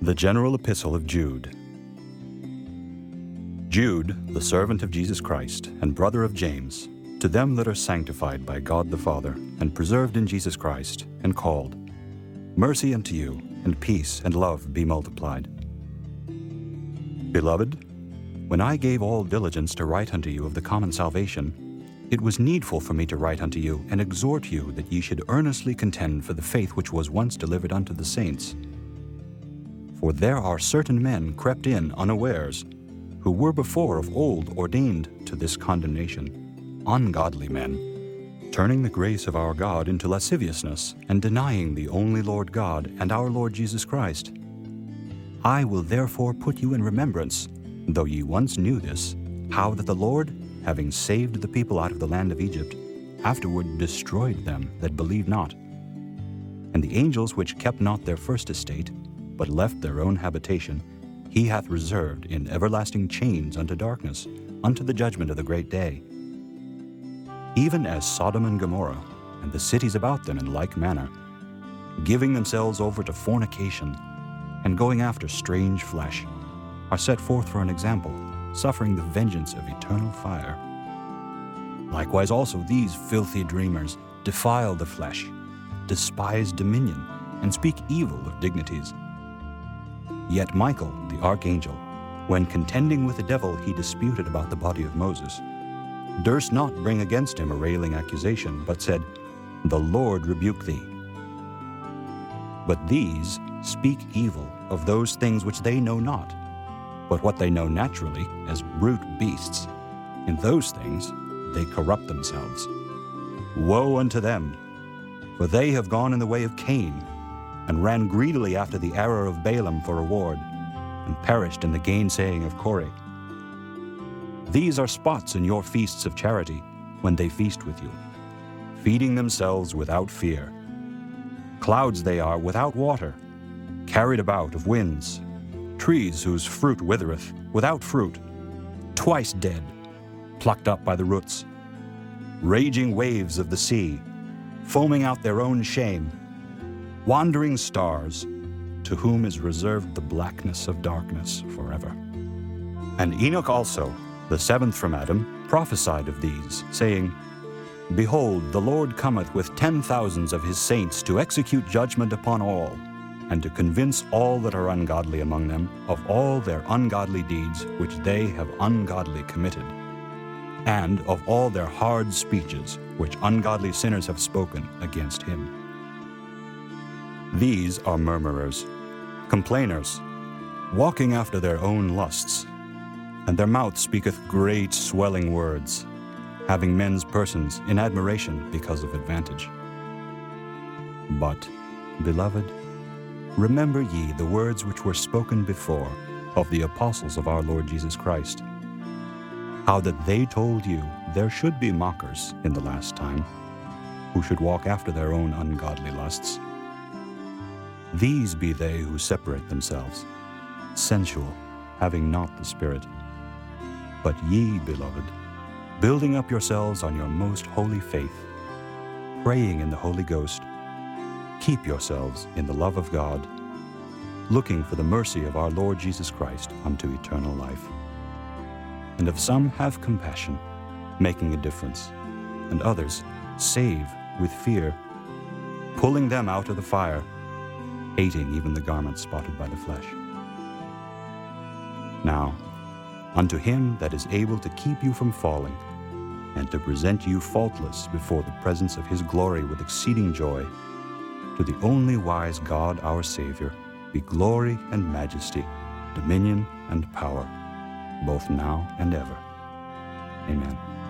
The General Epistle of Jude. Jude, the servant of Jesus Christ, and brother of James, to them that are sanctified by God the Father, and preserved in Jesus Christ, and called, mercy unto you, and peace and love be multiplied. Beloved, when I gave all diligence to write unto you of the common salvation, it was needful for me to write unto you, and exhort you that ye should earnestly contend for the faith which was once delivered unto the saints. For there are certain men crept in unawares, who were before of old ordained to this condemnation, ungodly men, turning the grace of our God into lasciviousness, and denying the only Lord God and our Lord Jesus Christ. I will therefore put you in remembrance, though ye once knew this, how that the Lord, having saved the people out of the land of Egypt, afterward destroyed them that believed not. And the angels which kept not their first estate, but left their own habitation, he hath reserved in everlasting chains unto darkness, unto the judgment of the great day. Even as Sodom and Gomorrah, and the cities about them in like manner, giving themselves over to fornication, and going after strange flesh, are set forth for an example, suffering the vengeance of eternal fire. Likewise also these filthy dreamers defile the flesh, despise dominion, and speak evil of dignities. Yet Michael, the archangel, when contending with the devil he disputed about the body of Moses, durst not bring against him a railing accusation, but said, The Lord rebuke thee. But these speak evil of those things which they know not, but what they know naturally as brute beasts. In those things they corrupt themselves. Woe unto them! For they have gone in the way of Cain, and ran greedily after the error of Balaam for reward, and perished in the gainsaying of Korah. These are spots in your feasts of charity, when they feast with you, feeding themselves without fear. Clouds they are without water, carried about of winds, trees whose fruit withereth, without fruit, twice dead, plucked up by the roots, raging waves of the sea, foaming out their own shame, wandering stars, to whom is reserved the blackness of darkness forever. And Enoch also, the seventh from Adam, prophesied of these, saying, Behold, the Lord cometh with 10,000s of his saints to execute judgment upon all, and to convince all that are ungodly among them of all their ungodly deeds which they have ungodly committed, and of all their hard speeches which ungodly sinners have spoken against him. These are murmurers, complainers, walking after their own lusts, and their mouth speaketh great swelling words, having men's persons in admiration because of advantage. But, beloved, remember ye the words which were spoken before of the apostles of our Lord Jesus Christ, how that they told you there should be mockers in the last time, who should walk after their own ungodly lusts. These be they who separate themselves, sensual, having not the Spirit. But ye, beloved, building up yourselves on your most holy faith, praying in the Holy Ghost, keep yourselves in the love of God, looking for the mercy of our Lord Jesus Christ unto eternal life. And of some have compassion, making a difference, and others save with fear, pulling them out of the fire, hating even the garments spotted by the flesh. Now, unto him that is able to keep you from falling, and to present you faultless before the presence of his glory with exceeding joy, to the only wise God our Savior, be glory and majesty, dominion and power, both now and ever. Amen.